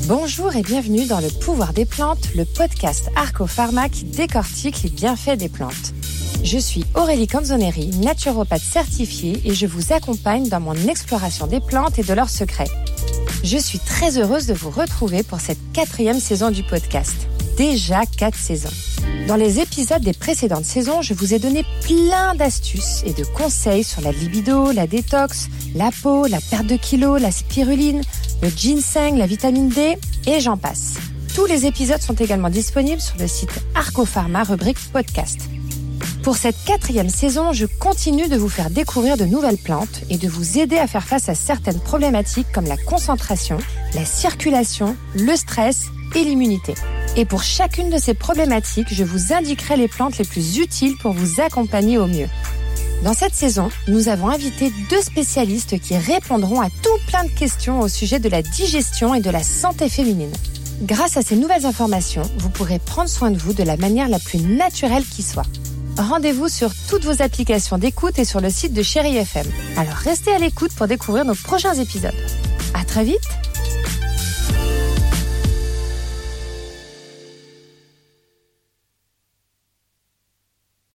Bonjour et bienvenue dans Le Pouvoir des Plantes, le podcast Arco-Pharma qui décortique les bienfaits des plantes. Je suis Aurélie Canzoneri, naturopathe certifiée et je vous accompagne dans mon exploration des plantes et de leurs secrets. Je suis très heureuse de vous retrouver pour cette 4e saison du podcast. Déjà 4 saisons. Dans les épisodes des précédentes saisons, je vous ai donné plein d'astuces et de conseils sur la libido, la détox, la peau, la perte de kilos, la spiruline, le ginseng, la vitamine D et j'en passe. Tous les épisodes sont également disponibles sur le site Arco-Pharma, rubrique podcast. Pour cette 4e saison, je continue de vous faire découvrir de nouvelles plantes et de vous aider à faire face à certaines problématiques comme la concentration, la circulation, le stress et l'immunité. Et pour chacune de ces problématiques, je vous indiquerai les plantes les plus utiles pour vous accompagner au mieux. Dans cette saison, nous avons invité 2 spécialistes qui répondront à tout plein de questions au sujet de la digestion et de la santé féminine. Grâce à ces nouvelles informations, vous pourrez prendre soin de vous de la manière la plus naturelle qui soit. Rendez-vous sur toutes vos applications d'écoute et sur le site de Chérie FM. Alors restez à l'écoute pour découvrir nos prochains épisodes. À très vite!